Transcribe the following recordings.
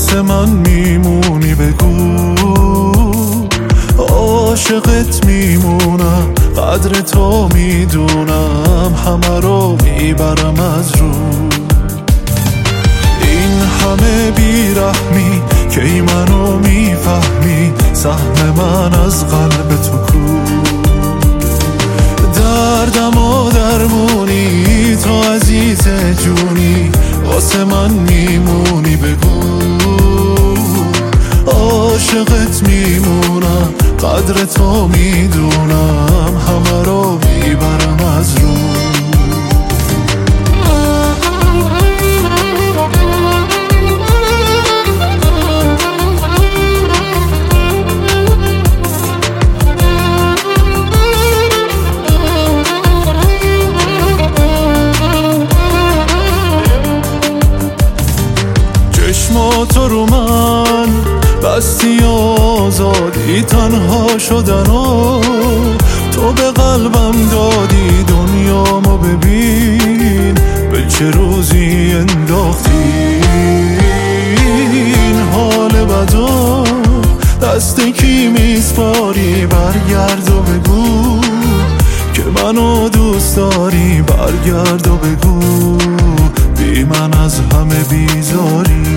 واسه من میمونی بگو عاشقت میمونم، قدر تو میدونم، همه رو میبرم از رو. این همه بیرحمی کی منو میفهمی، سهم من از قلب تو کو؟ دردم و درمونی تو عزیز جونی، واسه من میمونی بگو عاشقت میمونم، قدر تو میدونم، همه رو میبرم از رو. چشماتو رو من بستی و آزادی، تنها شدن و تو به قلبم دادی، دنیامو ببین به چه روزی انداختی. این حال بدو دست کی میسپاری، برگرد و بگو که منو دوست داری، برگرد و بگو بی من از همه بیزاری.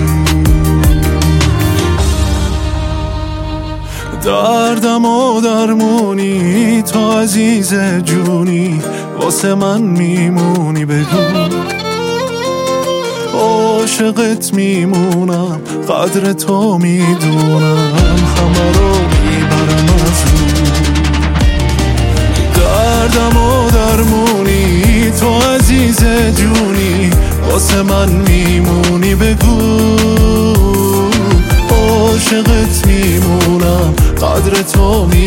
دردم و درمونی تو عزیز جونی، واسه من میمونی بگو عاشقت میمونم، قدر تو میدونم، همه رو میبرم از رو. دردم و درمونی تو عزیز جونی، واسه من میمونی بگو عاشقت میمونم، قدر تو